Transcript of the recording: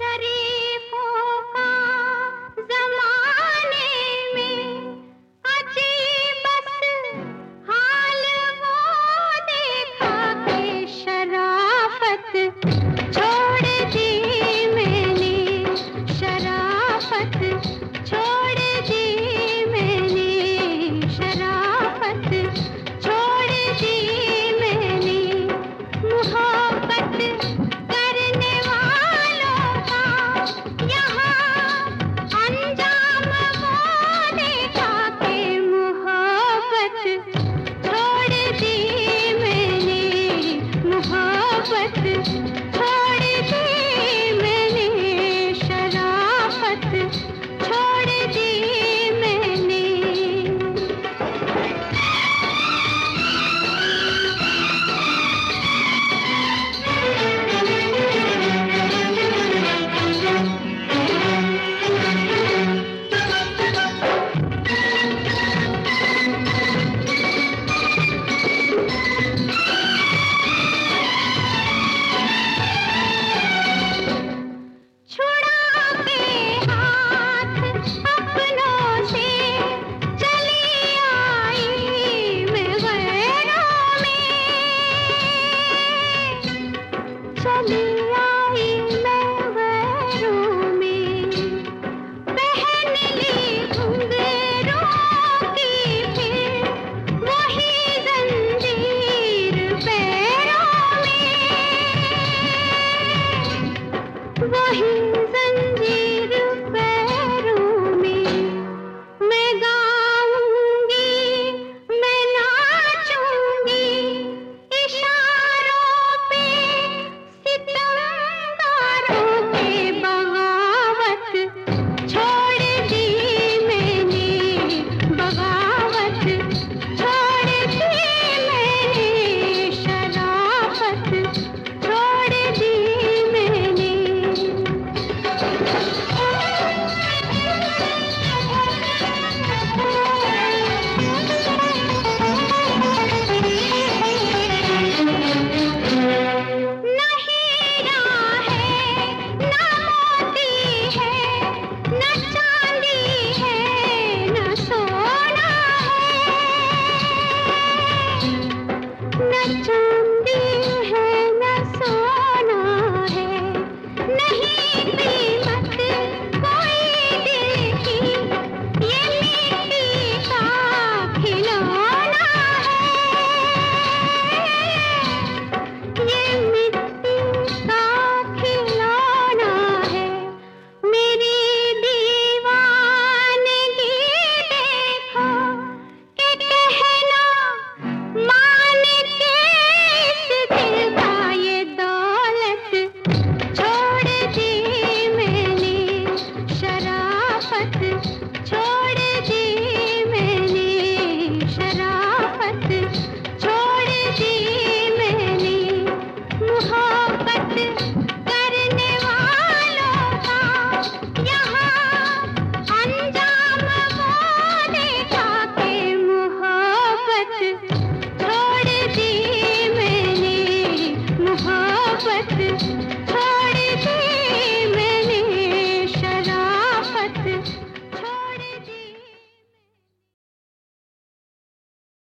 शरीफों का ज़माने में अजीब बस हाल वो देखा कि शराफत छोड़ दी मैंने, शराफत छोड़ दी मैंने, शराफत छोड़ दी मैंने। मोहब्बत करने वालों का यहाँ अंजाम वो देखा कि मोहब्बत छोड़ दी मैंने, मोहब्बत छोड़ दी मैंने, शराफत छोड़ दी मैंने। छुड़ा के हाथ अपनों से चली आई मैं गैरों में, चली आई मैं गैरों में। पहन ली घुंघरूं की फिर वही जंजीर पैरों में, वही